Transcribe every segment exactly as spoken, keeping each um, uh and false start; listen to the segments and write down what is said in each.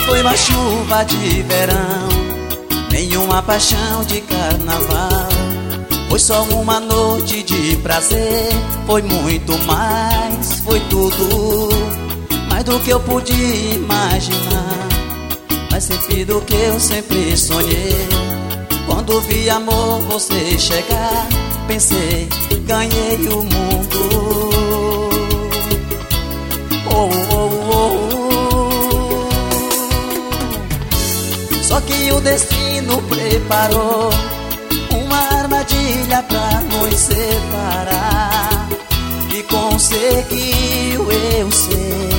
foi uma chuva de verão, nenhuma paixão de carnaval. Foi só uma noite de prazer, foi muito mais, foi tudo mais do que eu podia imaginar, mais sempre do que eu sempre sonhei. Quando vi amor você chegar, pensei, ganhei o mundo. Oh, oh, oh, oh. Só que o destino preparou uma armadilha pra nos separar, e conseguiu, eu sei.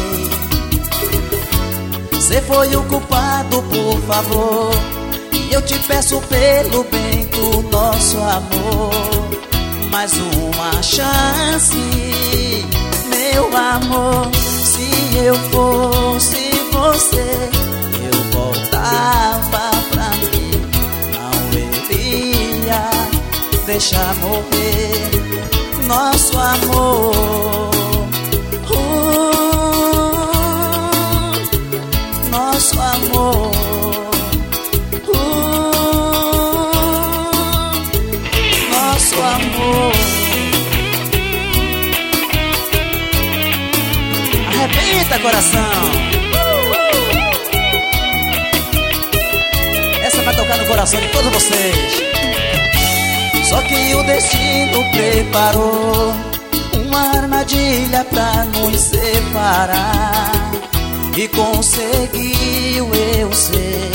Cê foi o culpado, por favor, e eu te peço pelo bem do nosso amor, mais uma chance, meu amor. Se eu fosse você, eu voltava pra mim, não iria deixar morrer nosso amor. uh, Nosso amor. Nosso amor. Arrebenta, coração. Essa vai tocar no coração de todos vocês. Só que o destino preparou uma armadilha pra nos separar, e conseguiu, eu sei.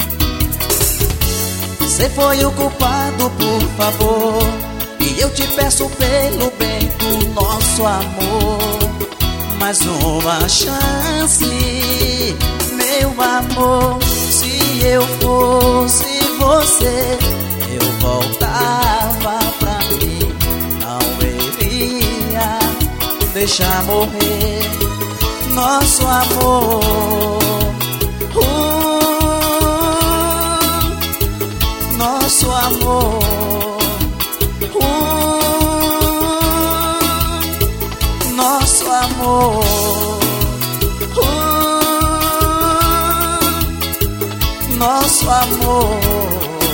Cê foi o culpado, por favor, e eu te peço pelo bem do nosso amor, mais uma chance, meu amor. Se eu fosse você, eu voltava pra mim, não iria deixar morrer nosso amor. uh, Nosso amor. uh, Nosso amor. uh, Nosso amor.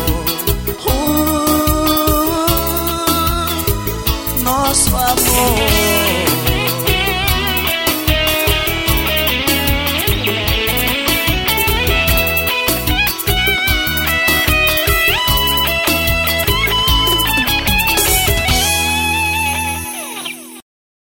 uh, Nosso amor.